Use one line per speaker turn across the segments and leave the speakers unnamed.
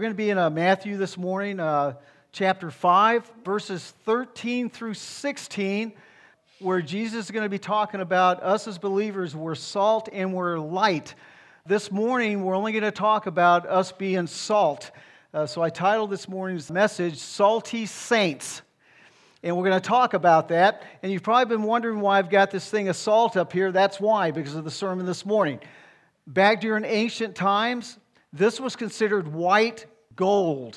We're going to be in Matthew this morning, chapter 5, verses 13 through 16, where Jesus is going to be talking about us as believers. We're salt and we're light. This morning, we're only going to talk about us being salt. So I titled this morning's message, Salty Saints. And we're going to talk about that. And you've probably been wondering why I've got this thing of salt up here. That's why, because of the sermon this morning. Back during ancient times, this was considered white gold.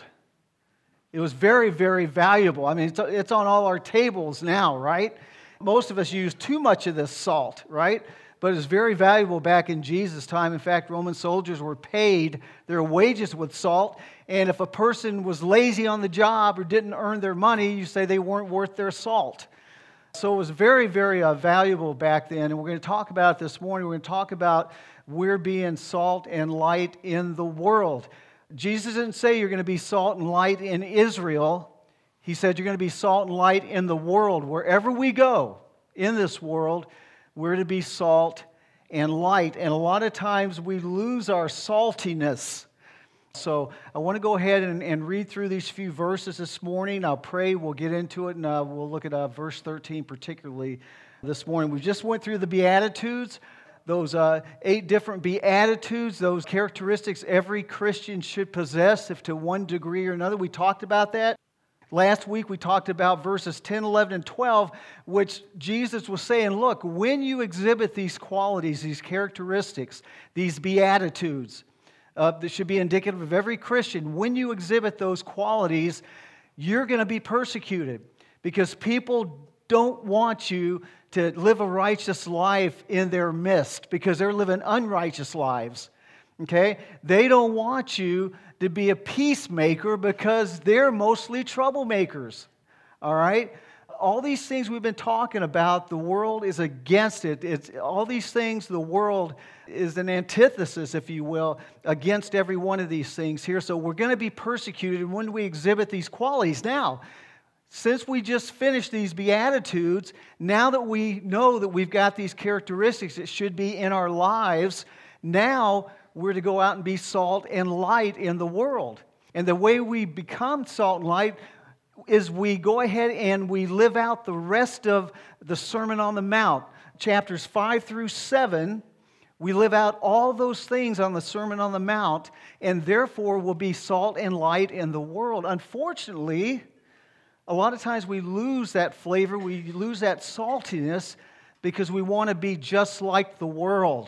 It was very, very valuable. I mean, it's on all our tables now, right? Most of us use too much of this salt, right? But it was very valuable back in Jesus' time. In fact, Roman soldiers were paid their wages with salt. And if a person was lazy on the job or didn't earn their money, you say they weren't worth their salt. So it was very, very valuable back then. And we're going to talk about it this morning. We're going to talk about we're being salt and light in the world. Jesus didn't say you're going to be salt and light in Israel. He said you're going to be salt and light in the world. Wherever we go in this world, we're to be salt and light. And a lot of times we lose our saltiness. So I want to go ahead and read through these few verses this morning. I'll pray, we'll get into it, and we'll look at verse 13 particularly this morning. We just went through the Beatitudes. Those 8 different Beatitudes, those characteristics every Christian should possess, if to one degree or another. We talked about that. Last week we talked about verses 10, 11, and 12, which Jesus was saying, look, when you exhibit these qualities, these characteristics, these Beatitudes, that should be indicative of every Christian, when you exhibit those qualities, you're going to be persecuted because people don't want you to live a righteous life in their midst because they're living unrighteous lives, okay? They don't want you to be a peacemaker because they're mostly troublemakers, all right? All these things we've been talking about, the world is against it. All these things, the world is an antithesis, if you will, against every one of these things here. So we're going to be persecuted when we exhibit these qualities. Now, since we just finished these Beatitudes, now that we know that we've got these characteristics that should be in our lives, now we're to go out and be salt and light in the world. And the way we become salt and light is we go ahead and we live out the rest of the Sermon on the Mount. Chapters 5 through 7, we live out all those things on the Sermon on the Mount, and therefore will be salt and light in the world. Unfortunately, a lot of times we lose that flavor, we lose that saltiness because we want to be just like the world.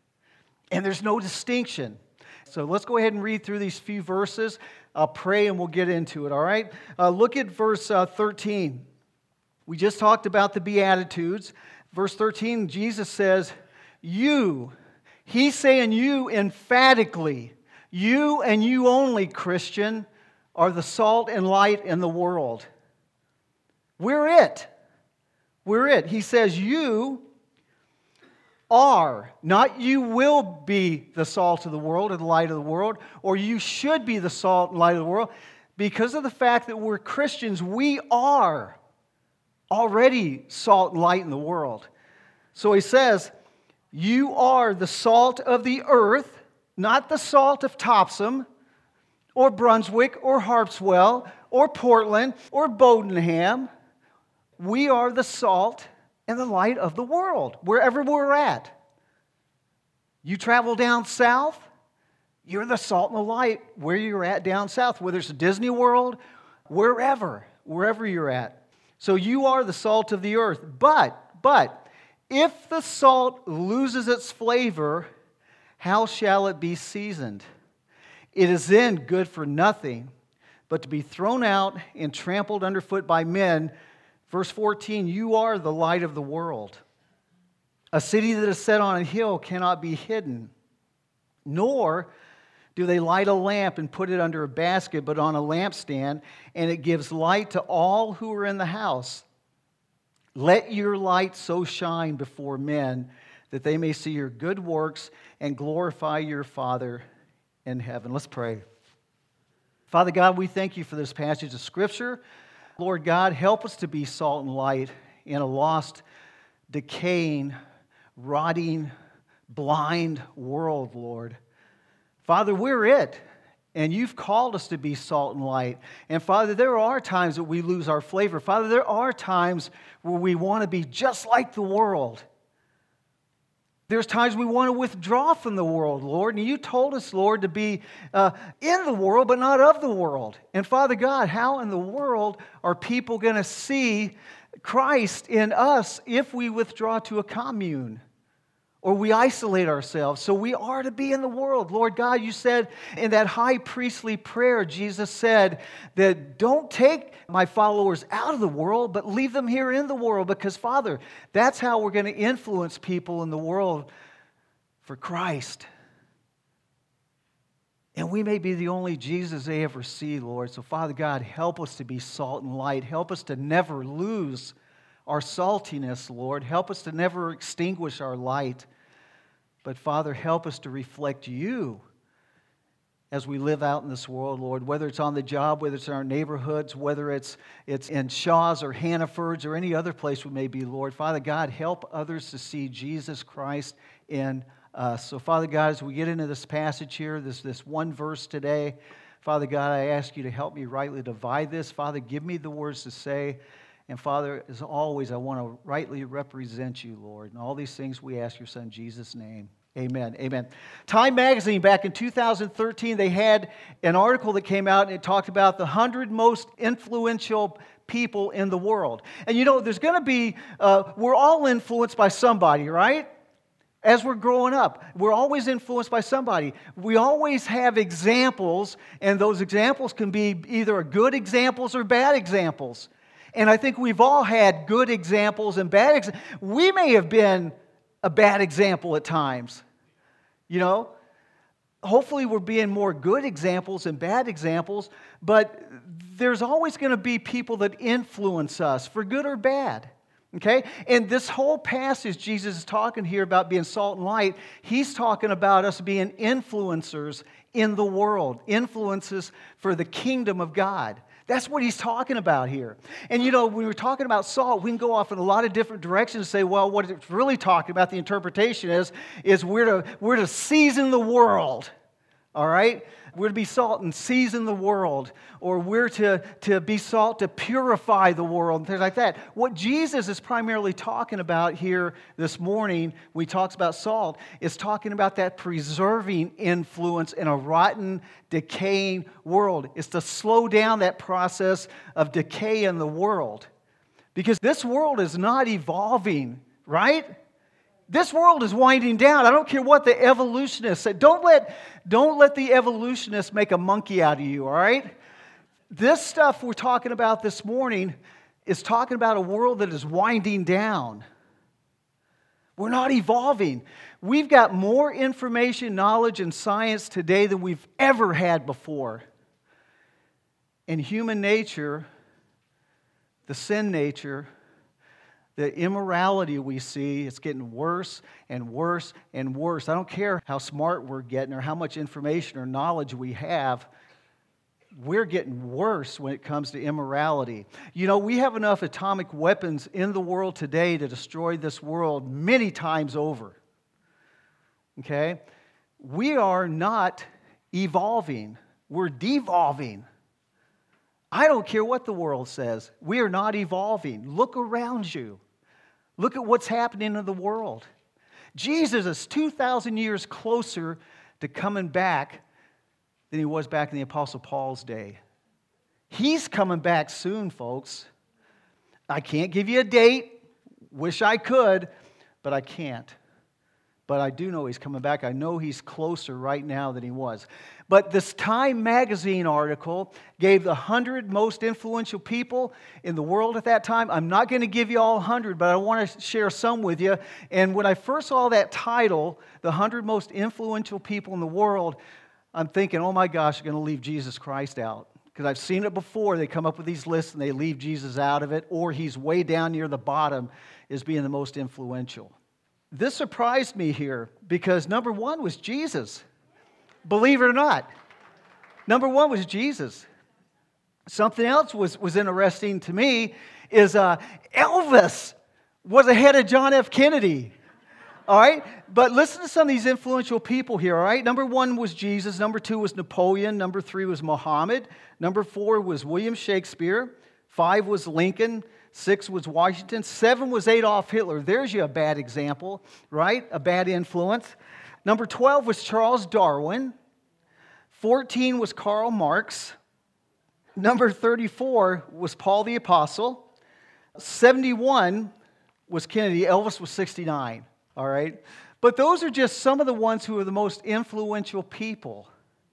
And there's no distinction. So let's go ahead and read through these few verses. I'll pray and we'll get into it, all right? Look at verse 13. We just talked about the Beatitudes. Verse 13, Jesus says, you, he's saying you emphatically, you and you only, Christian, are the salt and light in the world. We're it. We're it. He says you are, not you will be the salt of the world or the light of the world, or you should be the salt and light of the world. Because of the fact that we're Christians, we are already salt and light in the world. So he says, you are the salt of the earth, not the salt of Topsom, or Brunswick, or Harpswell, or Portland, or Bodenham. We are the salt and the light of the world, wherever we're at. You travel down south, you're the salt and the light where you're at down south, whether it's Disney World, wherever you're at. So you are the salt of the earth. But, if the salt loses its flavor, how shall it be seasoned? It is then good for nothing, but to be thrown out and trampled underfoot by men. Verse 14, you are the light of the world. A city that is set on a hill cannot be hidden, nor do they light a lamp and put it under a basket, but on a lampstand, and it gives light to all who are in the house. Let your light so shine before men that they may see your good works and glorify your Father in heaven. Let's pray. Father God, we thank you for this passage of Scripture. Lord God, help us to be salt and light in a lost, decaying, rotting, blind world, Lord. Father, we're it. And you've called us to be salt and light. And Father, there are times that we lose our flavor. Father, there are times where we want to be just like the world. There's times we want to withdraw from the world, Lord. And you told us, Lord, to be in the world, but not of the world. And Father God, how in the world are people going to see Christ in us if we withdraw to a commune or we isolate ourselves? So we are to be in the world. Lord God, you said in that high priestly prayer, Jesus said that don't take my followers out of the world, but leave them here in the world. Because, Father, that's how we're going to influence people in the world for Christ. And we may be the only Jesus they ever see, Lord. So, Father God, help us to be salt and light. Help us to never lose our saltiness, Lord. Help us to never extinguish our light. But, Father, help us to reflect you as we live out in this world, Lord, whether it's on the job, whether it's in our neighborhoods, whether it's in Shaw's or Hannaford's or any other place we may be, Lord. Father God, help others to see Jesus Christ in us. So, Father God, as we get into this passage here, this one verse today, Father God, I ask you to help me rightly divide this. Father, give me the words to say. And Father, as always, I want to rightly represent you, Lord. And all these things we ask your Son, Jesus' name. Amen. Amen. Time Magazine, back in 2013, they had an article that came out and it talked about the 100 most influential people in the world. And you know, there's going to be, we're all influenced by somebody, right? As we're growing up, we're always influenced by somebody. We always have examples, and those examples can be either good examples or bad examples. And I think we've all had good examples and bad examples. We may have been a bad example at times, you know. Hopefully we're being more good examples than bad examples, but there's always going to be people that influence us for good or bad. Okay? And this whole passage, Jesus is talking here about being salt and light. He's talking about us being influencers in the world, influences for the kingdom of God. That's what he's talking about here. And you know, when we're talking about salt, we can go off in a lot of different directions and say, well, what it's really talking about, the interpretation is we're to season the world. All right? We're to be salt and season the world. Or we're to be salt to purify the world and things like that. What Jesus is primarily talking about here this morning when he talks about salt is talking about that preserving influence in a rotten, decaying world. It's to slow down that process of decay in the world. Because this world is not evolving, right? This world is winding down. I don't care what the evolutionists say. Don't let the evolutionists make a monkey out of you, all right? This stuff we're talking about this morning is talking about a world that is winding down. We're not evolving. We've got more information, knowledge, and science today than we've ever had before. And human nature, the sin nature, the immorality we see, it's getting worse and worse and worse. I don't care how smart we're getting or how much information or knowledge we have. We're getting worse when it comes to immorality. You know, we have enough atomic weapons in the world today to destroy this world many times over. Okay? We are not evolving. We're devolving. I don't care what the world says. We are not evolving. Look around you. Look at what's happening in the world. Jesus is 2,000 years closer to coming back than he was back in the Apostle Paul's day. He's coming back soon, folks. I can't give you a date. Wish I could, but I can't. But I do know he's coming back. I know he's closer right now than he was. But this Time Magazine article gave the 100 most influential people in the world at that time. I'm not going to give you all 100, but I want to share some with you. And when I first saw that title, the 100 most influential people in the world, I'm thinking, oh my gosh, they're going to leave Jesus Christ out. Because I've seen it before. They come up with these lists and they leave Jesus out of it, or he's way down near the bottom as being the most influential. This surprised me here because number one was Jesus. Believe it or not. Number one was Jesus. Something else was interesting to me is Elvis was ahead of John F. Kennedy. All right? But listen to some of these influential people here, all right? Number 1 was Jesus. Number 2 was Napoleon. Number 3 was Muhammad. Number 4 was William Shakespeare. 5 was Lincoln. 6 was Washington. 7 was Adolf Hitler. There's you a bad example, right? A bad influence. Number 12 was Charles Darwin. 14 was Karl Marx. Number 34 was Paul the Apostle. 71 was Kennedy. Elvis was 69. All right? But those are just some of the ones who are the most influential people.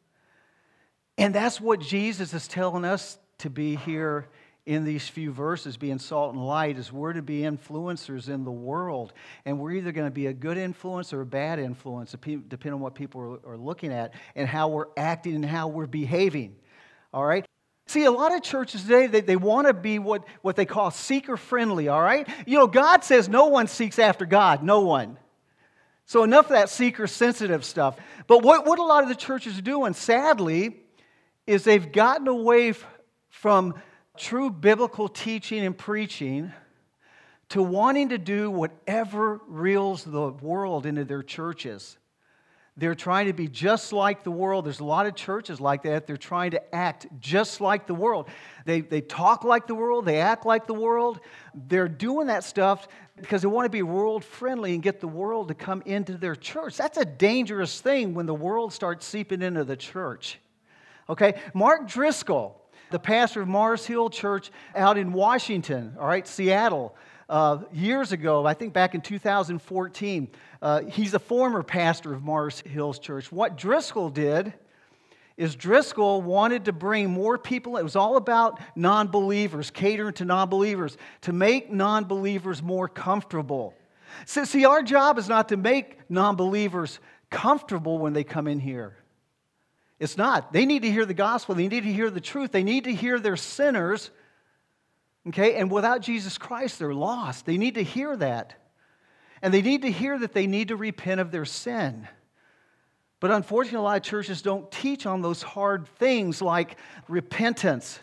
And that's what Jesus is telling us to be here in these few verses, being salt and light, is we're to be influencers in the world. And we're either going to be a good influence or a bad influence, depending on what people are looking at and how we're acting and how we're behaving. All right? See, a lot of churches today, they want to be what they call seeker-friendly, all right? You know, God says no one seeks after God, no one. So enough of that seeker-sensitive stuff. But what a lot of the churches are doing, sadly, is they've gotten away from true biblical teaching and preaching to wanting to do whatever reels the world into their churches. They're trying to be just like the world. There's a lot of churches like that. They're trying to act just like the world. They talk like the world. They act like the world. They're doing that stuff because they want to be world-friendly and get the world to come into their church. That's a dangerous thing when the world starts seeping into the church. Okay? Mark Driscoll, the pastor of Mars Hill Church out in Washington, all right, Seattle, years ago, I think back in 2014, he's a former pastor of Mars Hills Church. What Driscoll did is Driscoll wanted to bring more people. It was all about non-believers, catering to non-believers, to make non-believers more comfortable. So, see, our job is not to make non-believers comfortable when they come in here. It's not. They need to hear the gospel. They need to hear the truth. They need to hear they're sinners. Okay? And without Jesus Christ, they're lost. They need to hear that. And they need to hear that they need to repent of their sin. But unfortunately, a lot of churches don't teach on those hard things like repentance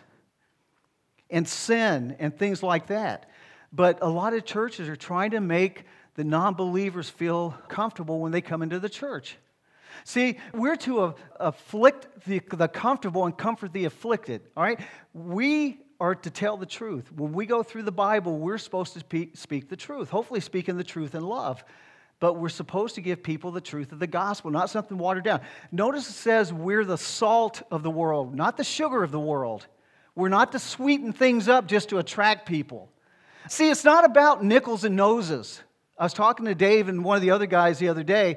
and sin and things like that. But a lot of churches are trying to make the non-believers feel comfortable when they come into the church. See, we're to afflict the comfortable and comfort the afflicted, all right? We are to tell the truth. When we go through the Bible, we're supposed to speak the truth, hopefully speaking the truth in love. But we're supposed to give people the truth of the gospel, not something watered down. Notice it says we're the salt of the world, not the sugar of the world. We're not to sweeten things up just to attract people. See, it's not about nickels and noses. I was talking to Dave and one of the other guys the other day.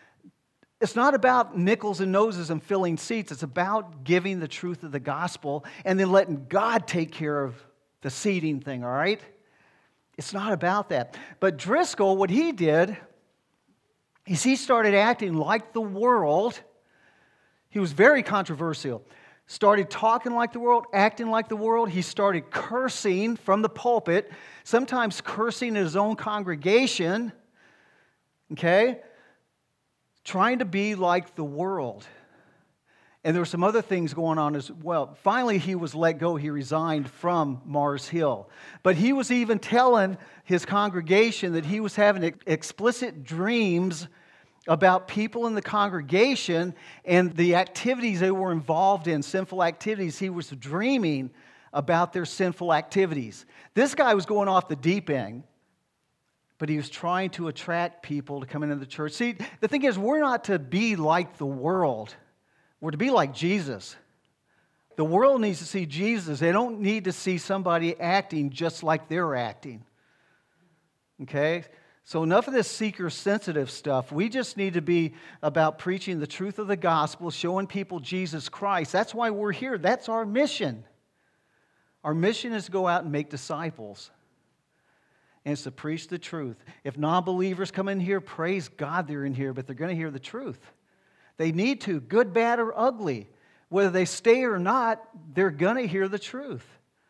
It's not about nickels and noses and filling seats. It's about giving the truth of the gospel and then letting God take care of the seating thing, all right? It's not about that. But Driscoll, what he did is he started acting like the world. He was very controversial. Started talking like the world, acting like the world. He started cursing from the pulpit, sometimes cursing in his own congregation, okay? Trying to be like the world. And there were some other things going on as well. Finally, he was let go. He resigned from Mars Hill. But he was even telling his congregation that he was having explicit dreams about people in the congregation and the activities they were involved in, sinful activities. He was dreaming about their sinful activities. This guy was going off the deep end. But he was trying to attract people to come into the church. See, the thing is, we're not to be like the world. We're to be like Jesus. The world needs to see Jesus. They don't need to see somebody acting just like they're acting. Okay? So enough of this seeker-sensitive stuff. We just need to be about preaching the truth of the gospel, showing people Jesus Christ. That's why we're here. That's our mission. Our mission is to go out and make disciples. And it's to preach the truth. If non-believers come in here, praise God they're in here, but they're going to hear the truth. They need to, good, bad, or ugly. Whether they stay or not, they're going to hear the truth.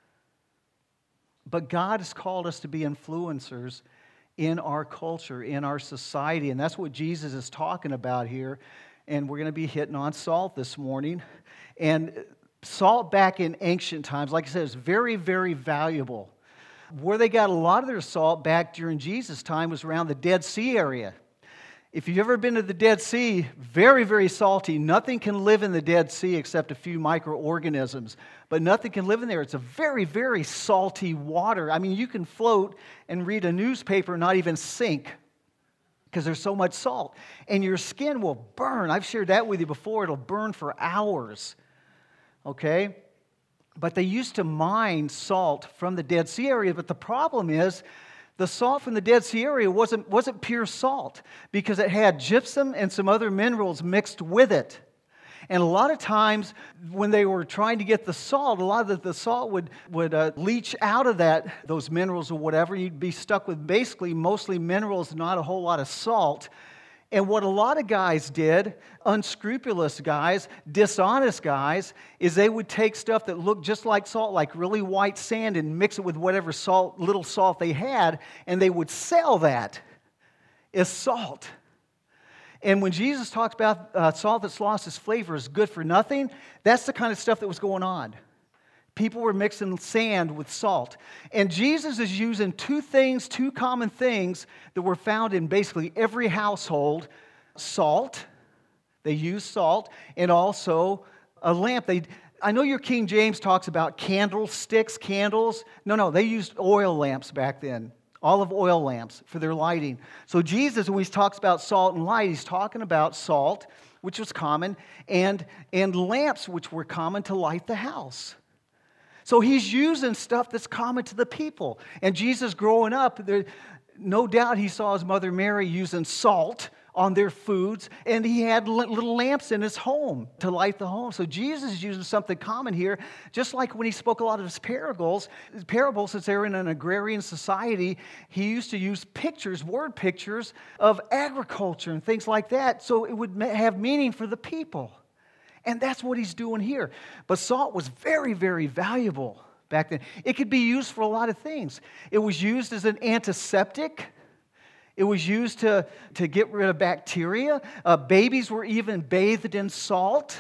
But God has called us to be influencers in our culture, in our society, and that's what Jesus is talking about here. And we're going to be hitting on salt this morning. And salt back in ancient times, like I said, is very, very valuable. Where they got a lot of their salt back during Jesus' time was around the Dead Sea area. If you've ever been to the Dead Sea, very, very salty. Nothing can live in the Dead Sea except a few microorganisms. But nothing can live in there. It's a very, very salty water. I mean, you can float and read a newspaper and not even sink because there's so much salt. And your skin will burn. I've shared that with you before. It'll burn for hours. Okay? But they used to mine salt from the Dead Sea area. But the problem is, the salt from the Dead Sea area wasn't pure salt because it had gypsum and some other minerals mixed with it. And a lot of times when they were trying to get the salt, a lot of the salt would leach out of those minerals or whatever. You'd be stuck with basically mostly minerals, not a whole lot of salt. And what a lot of guys did, unscrupulous guys, dishonest guys, is they would take stuff that looked just like salt, like really white sand, and mix it with whatever little salt they had, and they would sell that as salt. And when Jesus talks about salt that's lost its flavor is good for nothing, that's the kind of stuff that was going on. People were mixing sand with salt. And Jesus is using two common things that were found in basically every household. Salt, they used salt, and also a lamp. I know your King James talks about candlesticks, candles. No, they used oil lamps back then. Olive oil lamps for their lighting. So Jesus, when he talks about salt and light, he's talking about salt, which was common, and lamps, which were common to light the house. So he's using stuff that's common to the people. And Jesus growing up, no doubt he saw his mother Mary using salt on their foods, and he had little lamps in his home to light the home. So Jesus is using something common here, just like when he spoke a lot of his parables, since they were in an agrarian society, he used to use word pictures of agriculture and things like that, so it would have meaning for the people. And that's what he's doing here. But salt was very, very valuable back then. It could be used for a lot of things. It was used as an antiseptic. It was used to get rid of bacteria. Babies were even bathed in salt,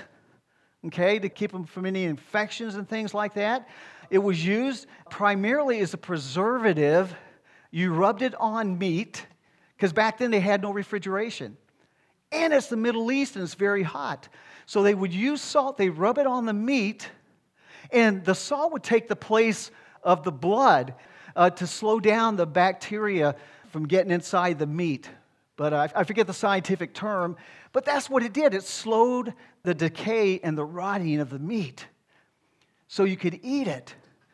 okay, to keep them from any infections and things like that. It was used primarily as a preservative. You rubbed it on meat, because back then they had no refrigeration. And it's the Middle East and it's very hot. So they would use salt, they rub it on the meat, and the salt would take the place of the blood to slow down the bacteria from getting inside the meat. But I forget the scientific term, but that's what it did. It slowed the decay and the rotting of the meat so you could eat it.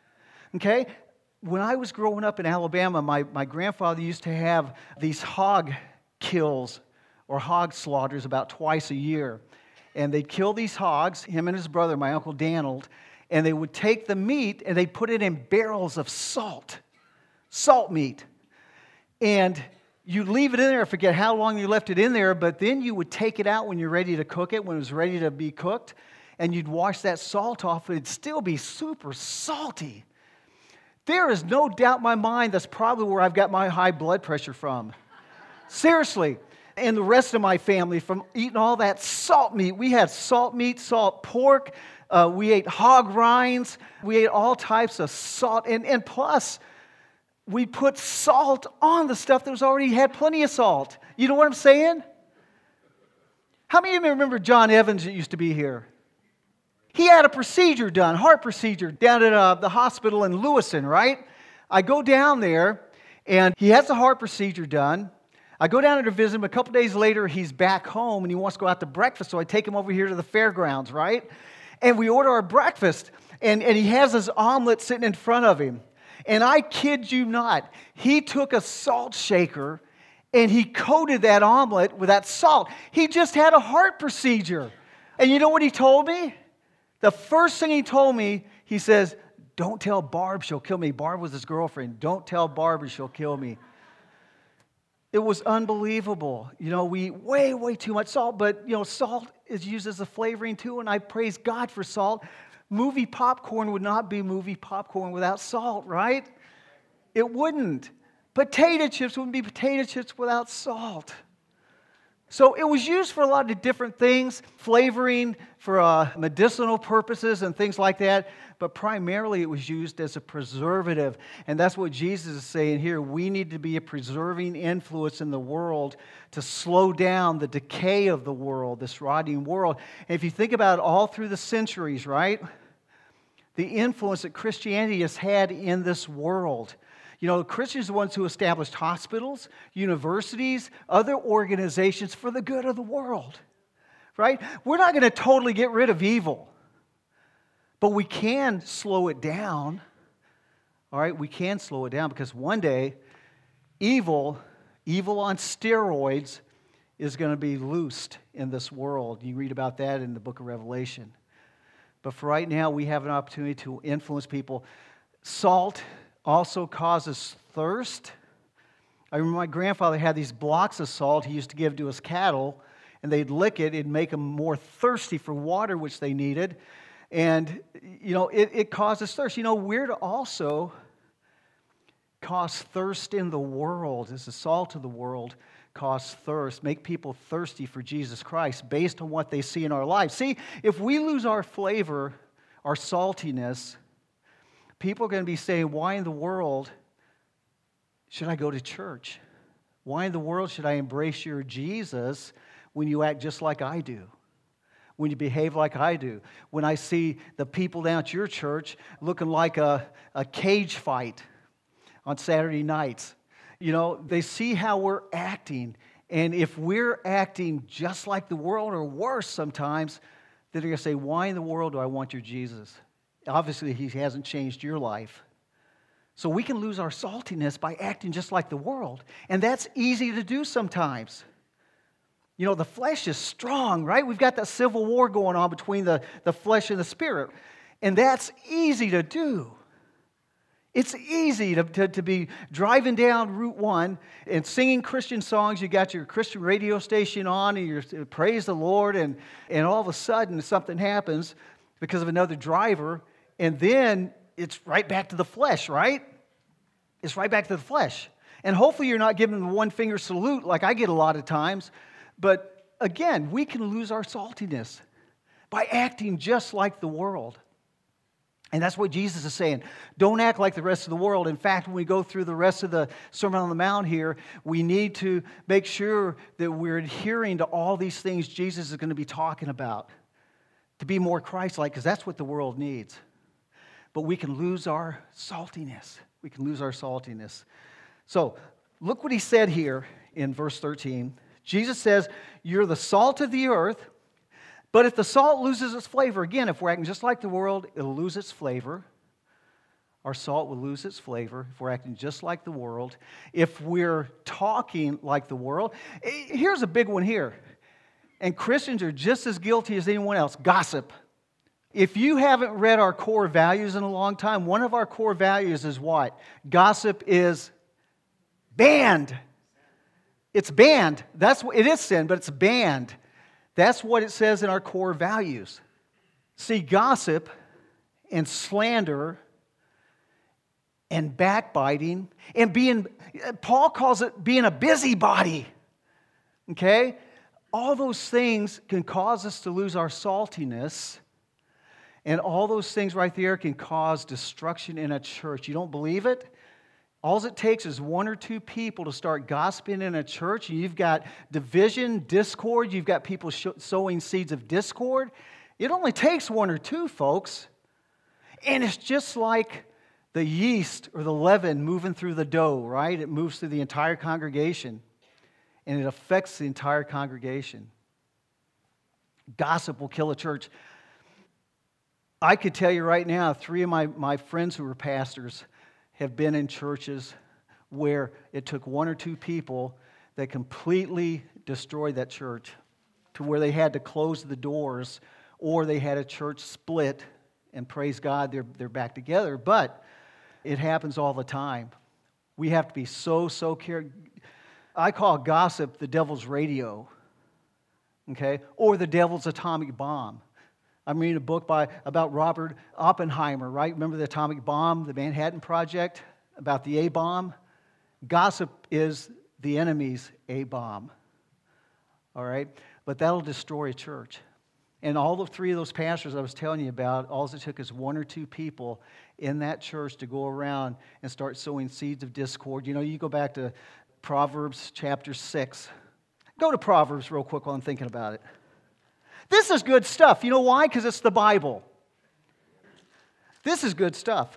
Okay? When I was growing up in Alabama, my grandfather used to have these hog kills or hog slaughters about twice a year. And they'd kill these hogs, him and his brother, my Uncle Danald, and they would take the meat and they'd put it in barrels of salt meat. And you'd leave it in there, I forget how long you left it in there, but then you would take it out when you're ready to cook it, when it was ready to be cooked, and you'd wash that salt off, and it'd still be super salty. There is no doubt in my mind that's probably where I've got my high blood pressure from. Seriously. And the rest of my family from eating all that salt meat. We had salt meat, salt pork. We ate hog rinds. We ate all types of salt. And plus, we put salt on the stuff that was already had plenty of salt. You know what I'm saying? How many of you remember John Evans that used to be here? He had a procedure done, heart procedure, down at the hospital in Lewiston, right? I go down there, and he has a heart procedure done. I go down there to visit him. A couple days later, he's back home, and he wants to go out to breakfast, so I take him over here to the fairgrounds, right? And we order our breakfast, and he has his omelet sitting in front of him. And I kid you not, he took a salt shaker, and he coated that omelet with that salt. He just had a heart procedure. And you know what he told me? The first thing he told me, he says, "Don't tell Barb, she'll kill me." Barb was his girlfriend. "Don't tell Barb or she'll kill me." It was unbelievable. You know, we eat way, way too much salt, but, you know, salt is used as a flavoring too, and I praise God for salt. Movie popcorn would not be movie popcorn without salt, right? It wouldn't. Potato chips wouldn't be potato chips without salt. So it was used for a lot of different things, flavoring for medicinal purposes and things like that, but primarily it was used as a preservative. And that's what Jesus is saying here. We need to be a preserving influence in the world to slow down the decay of the world, this rotting world. And if you think about it all through the centuries, right? The influence that Christianity has had in this world. You know, Christians are the ones who established hospitals, universities, other organizations for the good of the world, right? We're not going to totally get rid of evil, but we can slow it down, all right? We can slow it down because one day, evil on steroids is going to be loosed in this world. You read about that in the book of Revelation. But for right now, we have an opportunity to influence people. Salt also causes thirst. I remember my grandfather had these blocks of salt he used to give to his cattle, and they'd lick it. It'd make them more thirsty for water, which they needed. And, you know, it causes thirst. You know, we're to also cause thirst in the world. As the salt of the world cause thirst, make people thirsty for Jesus Christ based on what they see in our lives. See, if we lose our flavor, our saltiness, people are going to be saying, why in the world should I go to church? Why in the world should I embrace your Jesus when you act just like I do? When you behave like I do? When I see the people down at your church looking like a cage fight on Saturday nights. You know, they see how we're acting. And if we're acting just like the world or worse sometimes, then they're going to say, why in the world do I want your Jesus? Obviously, he hasn't changed your life. So we can lose our saltiness by acting just like the world. And that's easy to do sometimes. You know, the flesh is strong, right? We've got that civil war going on between the flesh and the spirit. And that's easy to do. It's easy to be driving down Route 1 and singing Christian songs. You got your Christian radio station on and you praise the Lord. And all of a sudden something happens because of another driver. And then it's right back to the flesh, right? It's right back to the flesh. And hopefully you're not giving the one-finger salute like I get a lot of times. But again, we can lose our saltiness by acting just like the world. And that's what Jesus is saying. Don't act like the rest of the world. In fact, when we go through the rest of the Sermon on the Mount here, we need to make sure that we're adhering to all these things Jesus is going to be talking about to be more Christ-like, because that's what the world needs. But we can lose our saltiness. We can lose our saltiness. So, look what he said here in verse 13. Jesus says, you're the salt of the earth, but if the salt loses its flavor, again, if we're acting just like the world, it'll lose its flavor. Our salt will lose its flavor if we're acting just like the world. If we're talking like the world, here's a big one here. And Christians are just as guilty as anyone else. Gossip. If you haven't read our core values in a long time, one of our core values is what? Gossip is banned. It's banned. It is sin, but it's banned. That's what it says in our core values. See, gossip and slander and backbiting and Paul calls it being a busybody. Okay? All those things can cause us to lose our saltiness. And all those things right there can cause destruction in a church. You don't believe it? All it takes is one or two people to start gossiping in a church, and you've got division, discord, you've got people sowing seeds of discord. It only takes one or two, folks. And it's just like the yeast or the leaven moving through the dough, right? It moves through the entire congregation, and it affects the entire congregation. Gossip will kill a church. I could tell you right now, 3 of my friends who were pastors have been in churches where it took 1 or 2 people that completely destroyed that church to where they had to close the doors or they had a church split, and praise God, they're back together. But it happens all the time. We have to be so careful. I call gossip the devil's radio, okay, or the devil's atomic bomb. I'm reading a book about Robert Oppenheimer, right? Remember the atomic bomb, the Manhattan Project, about the A-bomb? Gossip is the enemy's A-bomb. all right? But that'll destroy a church. And all the three of those pastors I was telling you about, all it took is one or two people in that church to go around and start sowing seeds of discord. You know, you go back to Proverbs chapter 6. Go to Proverbs real quick while I'm thinking about it. This is good stuff. You know why? Because it's the Bible. This is good stuff.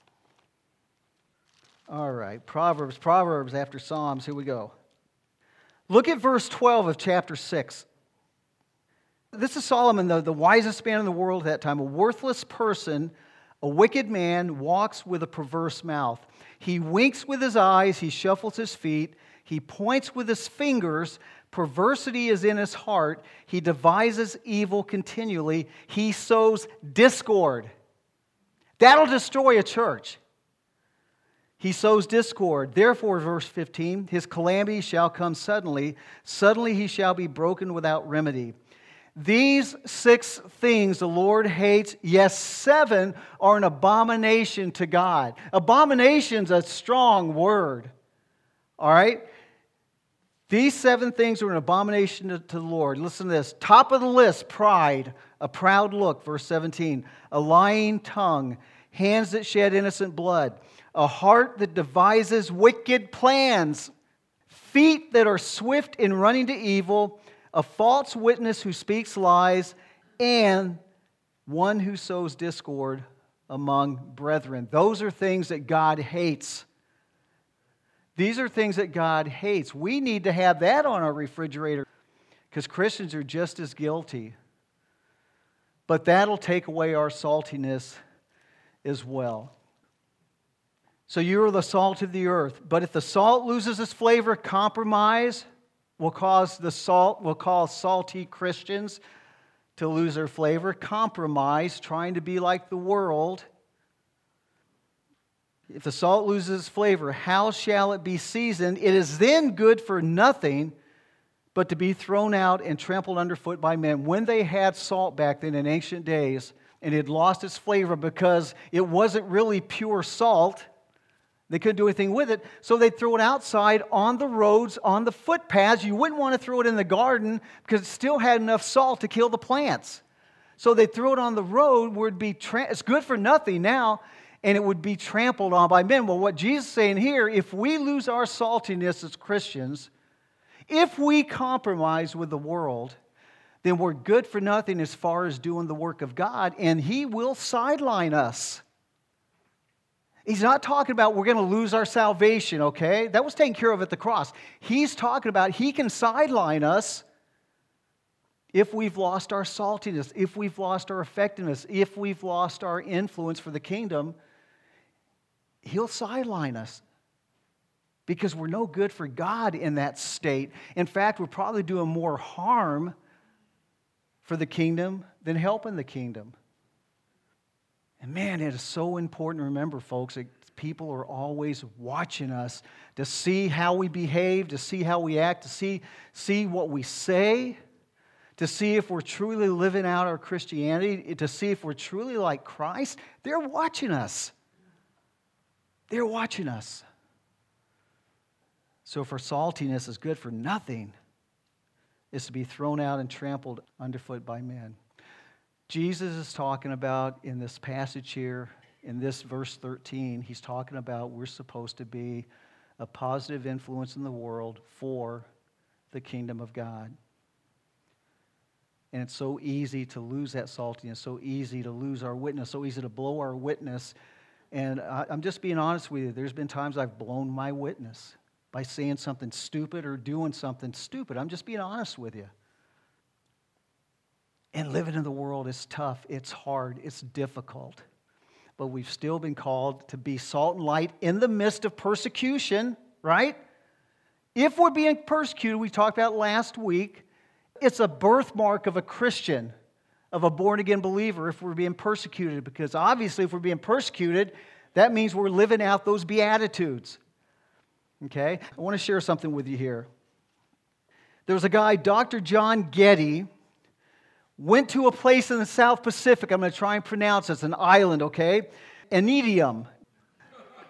All right, Proverbs after Psalms. Here we go. Look at verse 12 of chapter 6. This is Solomon, the wisest man in the world at that time. A worthless person, a wicked man, walks with a perverse mouth. He winks with his eyes, he shuffles his feet, he points with his fingers. Perversity is in his heart. He devises evil continually. He sows discord. That'll destroy a church. He sows discord. Therefore, verse 15, his calamity shall come suddenly. Suddenly he shall be broken without remedy. These 6 things the Lord hates, yes, 7 are an abomination to God. Abomination's a strong word. All right? These 7 things are an abomination to the Lord. Listen to this. Top of the list, pride, a proud look, verse 17. A lying tongue, hands that shed innocent blood, a heart that devises wicked plans, feet that are swift in running to evil, a false witness who speaks lies, and one who sows discord among brethren. Those are things that God hates. These are things that God hates. We need to have that on our refrigerator because Christians are just as guilty. But that'll take away our saltiness as well. So you are the salt of the earth. But if the salt loses its flavor, compromise will cause salty Christians to lose their flavor. Compromise, trying to be like the world. If the salt loses its flavor, how shall it be seasoned? It is then good for nothing but to be thrown out and trampled underfoot by men. When they had salt back then in ancient days, and it had lost its flavor because it wasn't really pure salt, they couldn't do anything with it, so they'd throw it outside on the roads, on the footpaths. You wouldn't want to throw it in the garden because it still had enough salt to kill the plants. So they'd throw it on the road where it'd be, it's good for nothing now, and it would be trampled on by men. Well, what Jesus is saying here, if we lose our saltiness as Christians, if we compromise with the world, then we're good for nothing as far as doing the work of God, and He will sideline us. He's not talking about we're going to lose our salvation, okay? That was taken care of at the cross. He's talking about He can sideline us if we've lost our saltiness, if we've lost our effectiveness, if we've lost our influence for the kingdom. He'll sideline us because we're no good for God in that state. In fact, we're probably doing more harm for the kingdom than helping the kingdom. And man, it is so important to remember, folks, that people are always watching us to see how we behave, to see how we act, to see what we say, to see if we're truly living out our Christianity, to see if we're truly like Christ. They're watching us. They're watching us. So if our saltiness is good for nothing, it's to be thrown out and trampled underfoot by men. Jesus is talking about in this passage here, in this verse 13, he's talking about we're supposed to be a positive influence in the world for the kingdom of God. And it's so easy to lose that saltiness, so easy to lose our witness, so easy to blow our witness. And I'm just being honest with you. There's been times I've blown my witness by saying something stupid or doing something stupid. I'm just being honest with you. And living in the world is tough, it's hard, it's difficult. But we've still been called to be salt and light in the midst of persecution, right? If we're being persecuted, we talked about last week, it's a birthmark of a Christian, of a born-again believer if we're being persecuted. Because obviously if we're being persecuted, that means we're living out those Beatitudes. Okay? I want to share something with you here. There was a guy, Dr. John Getty, went to a place in the South Pacific. I'm going to try and pronounce it. It's an island, okay? Anidium.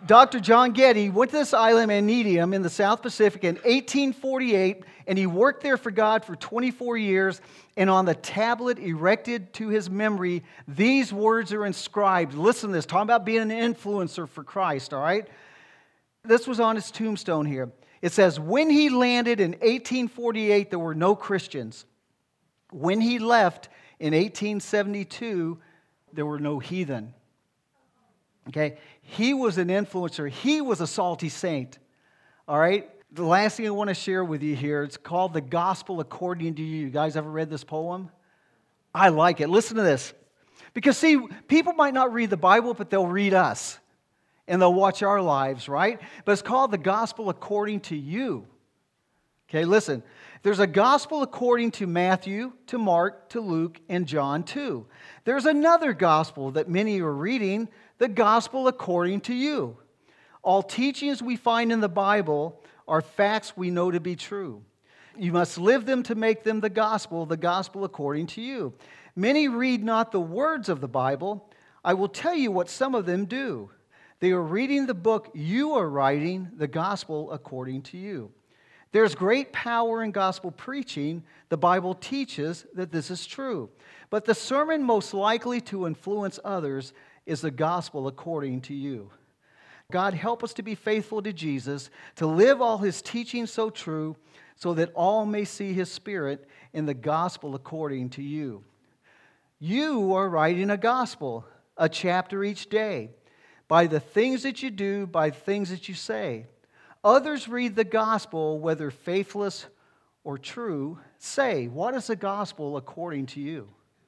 Dr. John Getty went to this island, Anedium, in the South Pacific in 1848, and he worked there for God for 24 years. And on the tablet erected to his memory, these words are inscribed. Listen to this, talking about being an influencer for Christ, all right? This was on his tombstone here. It says, when he landed in 1848, there were no Christians. When he left in 1872, there were no heathen. Okay? He was an influencer. He was a salty saint. All right? The last thing I want to share with you here, it's called The Gospel According to You. You guys ever read this poem? I like it. Listen to this. Because, see, people might not read the Bible, but they'll read us. And they'll watch our lives, right? But it's called The Gospel According to You. Okay, listen. There's a gospel according to Matthew, to Mark, to Luke, and John too. There's another gospel that many are reading, the gospel according to you. All teachings we find in the Bible are facts we know to be true. You must live them to make them the gospel according to you. Many read not the words of the Bible. I will tell you what some of them do. They are reading the book you are writing, the gospel according to you. There's great power in gospel preaching. The Bible teaches that this is true. But the sermon most likely to influence others is the gospel according to you. God, help us to be faithful to Jesus, to live all his teaching so true, so that all may see his Spirit in the gospel according to you. You are writing a gospel, a chapter each day, by the things that you do, by the things that you say. Others read the gospel, whether faithless or true, say, what is the gospel according to you?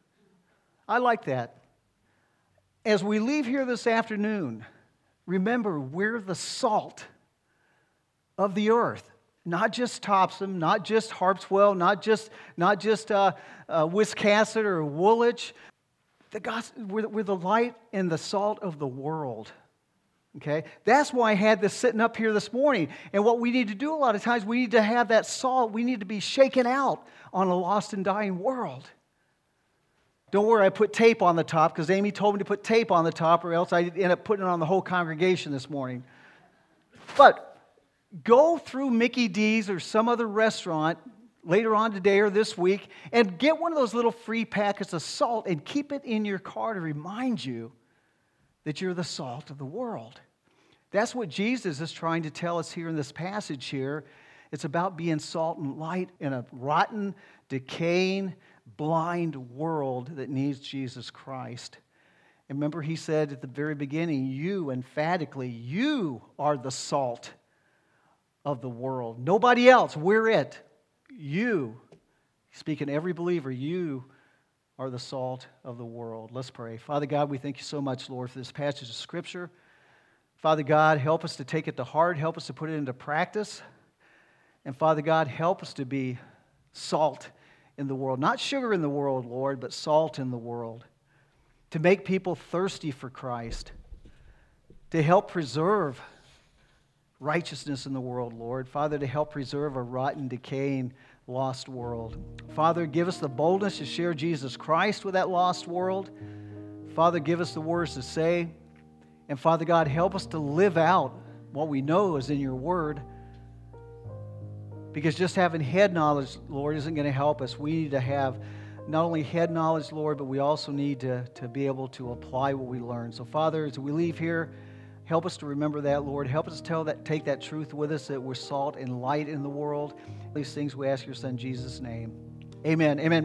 I like that. As we leave here this afternoon, remember, we're the salt of the earth. Not just Topsom, not just Harpswell, not just Wiscasset or Woolwich. We're the light and the salt of the world. Okay? That's why I had this sitting up here this morning. And what we need to do a lot of times, we need to have that salt. We need to be shaken out on a lost and dying world. Don't worry, I put tape on the top because Amy told me to put tape on the top or else I'd end up putting it on the whole congregation this morning. But go through Mickey D's or some other restaurant later on today or this week and get one of those little free packets of salt and keep it in your car to remind you that you're the salt of the world. That's what Jesus is trying to tell us here in this passage here. It's about being salt and light in a rotten, decaying, blind world that needs Jesus Christ. And remember, he said at the very beginning, you, emphatically, you are the salt of the world. Nobody else, we're it. You, speaking to every believer, you are the salt of the world. Let's pray. Father God, we thank you so much, Lord, for this passage of Scripture. Father God, help us to take it to heart. Help us to put it into practice. And Father God, help us to be salt in the world. Not sugar in the world, Lord, but salt in the world. To make people thirsty for Christ. To help preserve righteousness in the world, Lord. Father, to help preserve a rotten, decaying, lost world. Father, give us the boldness to share Jesus Christ with that lost world. Father, give us the words to say. And Father God, help us to live out what we know is in your word. Because just having head knowledge, Lord, isn't going to help us. We need to have not only head knowledge, Lord, but we also need to be able to apply what we learn. So, Father, as we leave here, help us to remember that, Lord. Help us to take that truth with us, that we're salt and light in the world. These things we ask your Son, Jesus' name. Amen. Amen.